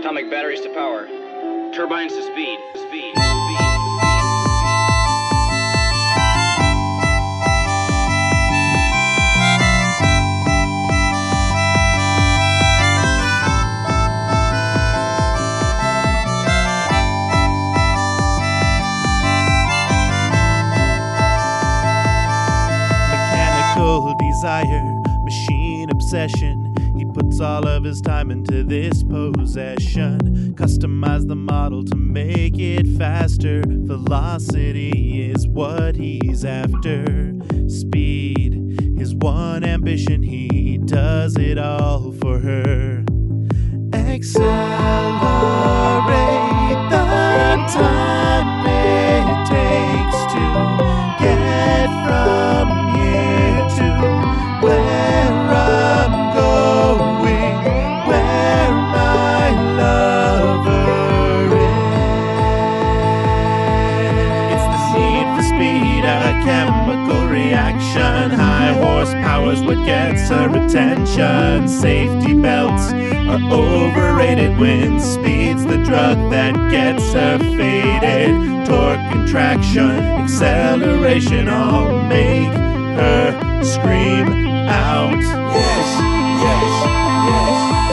Atomic batteries to power. Turbines to speed. Mechanical desire, machine obsession. He puts all of his time into this possession. Customize the model to make it faster. Velocity is what he's after. Speed, his one ambition. He does it all for her. Accelerate the time it takes to get from here to where I'm going, where my lover is. It's the need for speed, a chemical reaction. High horsepower's what gets her attention. Safety belts are overrated. Wind speed's the drug that gets her faded. Torque and traction, acceleration all make her scream out. Yes, yes, yes.